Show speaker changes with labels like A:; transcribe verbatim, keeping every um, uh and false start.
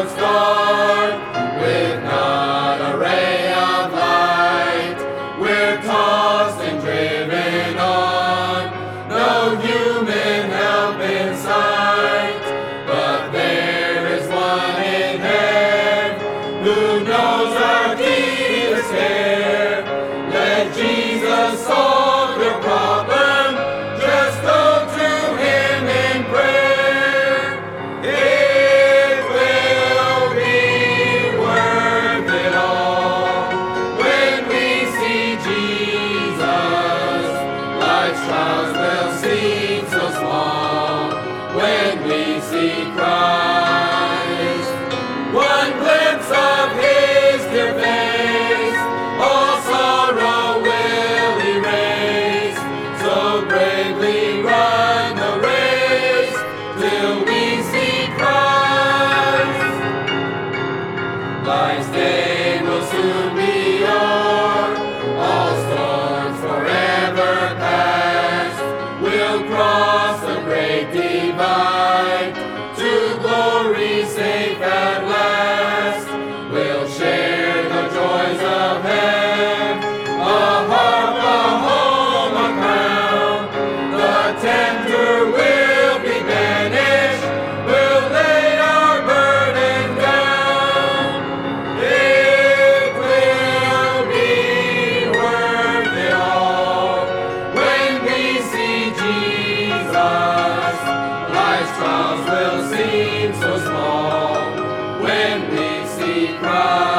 A: looks dark, with not a ray of light, we're tossed and driven on, no human help in sight. But there is one in heaven who knows our deepest care. Let Jesus solve your problem, just go to him in prayer. It will be worth it all when we see Jesus. Life's trials will seem so small when we see Christ. One glimpse of his dear face, all sorrow will erase. So bravely run the race till we see Christ. Life's day will soon be o'er, all storms forever past. We'll cross the great divide, to glory safe at last. We'll share the joys of heaven, a harp, a home, a crown. The tempter will be banished, we'll lay our burden down. It will be worth it all when we see Jesus. Life's trials will seem so small when we see Christ.